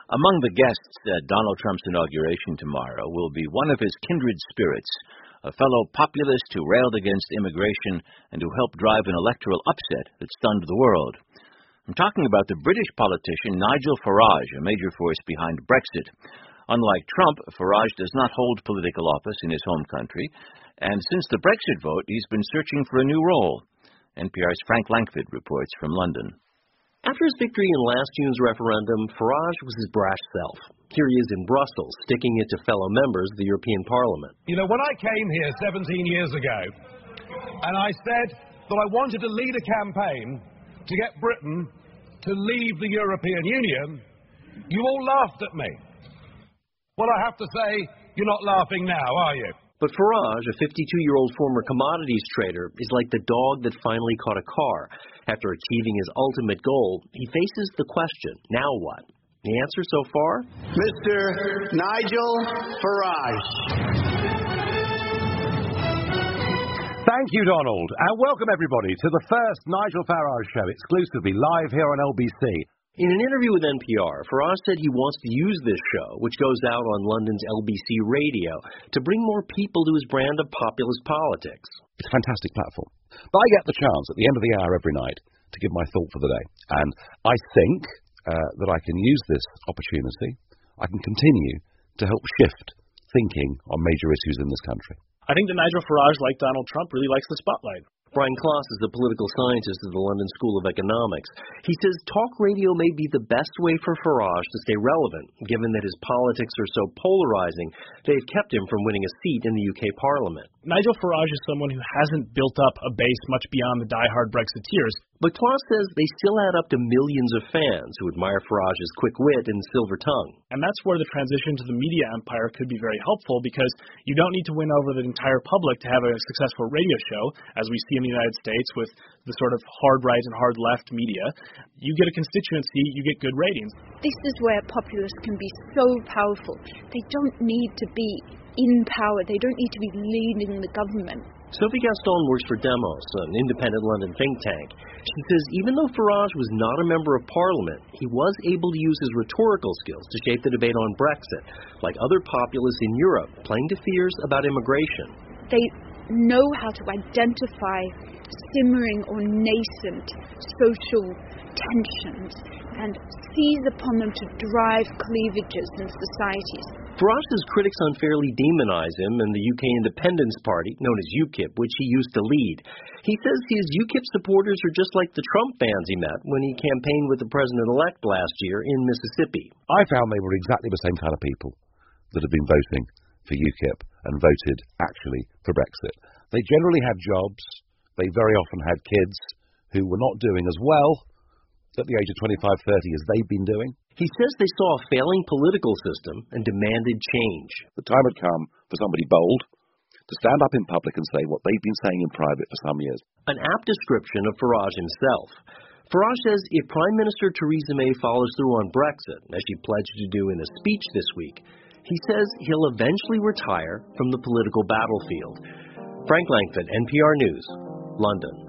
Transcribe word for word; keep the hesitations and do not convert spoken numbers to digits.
Among the guests at Donald Trump's inauguration tomorrow will be one of his kindred spirits, a fellow populist who railed against immigration and who helped drive an electoral upset that stunned the world. I'm talking about the British politician Nigel Farage, a major force behind Brexit. Unlike Trump, Farage does not hold political office in his home country, and since the Brexit vote, he's been searching for a new role. N P R's Frank Langford reports from London. After his victory in last June's referendum, Farage was his brash self. Here he is in Brussels, sticking it to fellow members of the European Parliament. You know, when I came here seventeen years ago, and I said that I wanted to lead a campaign to get Britain to leave the European Union, you all laughed at me. Well, I have to say, you're not laughing now, are you? But Farage, a fifty-two-year-old former commodities trader, is like the dog that finally caught a car. After achieving his ultimate goal, he faces the question, now what? The answer so far? Mister Nigel Farage. Thank you, Donald, and welcome everybody to the first Nigel Farage show, exclusively live here on L B C. In an interview with N P R, Farage said he wants to use this show, which goes out on London's L B C radio, to bring more people to his brand of populist politics. It's a fantastic platform. But I get the chance at the end of the hour every night to give my thought for the day. And I think uh, that I can use this opportunity, I can continue to help shift thinking on major issues in this country. I think that Nigel Farage, like Donald Trump, really likes the spotlight. Brian Klaas is a political scientist at the London School of Economics. He says talk radio may be the best way for Farage to stay relevant, given that his politics are so polarizing they've kept him from winning a seat in the U K Parliament. Nigel Farage is someone who hasn't built up a base much beyond the die-hard Brexiteers. But Klaas says they still add up to millions of fans who admire Farage's quick wit and silver tongue. And that's where the transition to the media empire could be very helpful, because you don't need to win over the entire public to have a successful radio show, as we see in the United States with the sort of hard right and hard left media. You get a constituency, you get good ratings. This is where populists can be so powerful. They don't need to be in power. They don't need to be leading the government. Sophie Gaston works for Demos, an independent London think tank. She says even though Farage was not a member of Parliament, he was able to use his rhetorical skills to shape the debate on Brexit, like other populists in Europe playing to fears about immigration. They know how to identify simmering or nascent social tensions and seize upon them to drive cleavages in societies. Farage says critics unfairly demonize him and the U K Independence Party, known as UKIP, which he used to lead. He says his UKIP supporters are just like the Trump fans he met when he campaigned with the president-elect last year in Mississippi. I found they were exactly the same kind of people that have been voting for UKIP and voted, actually, for Brexit. They generally had jobs. They very often had kids who were not doing as well at the age of twenty-five, thirty as they've been doing. He says they saw a failing political system and demanded change. The time had come for somebody bold to stand up in public and say what they've been saying in private for some years. An apt description of Farage himself. Farage says if Prime Minister Theresa May follows through on Brexit, as she pledged to do in a speech this week, he says he'll eventually retire from the political battlefield. Frank Langford, N P R News, London.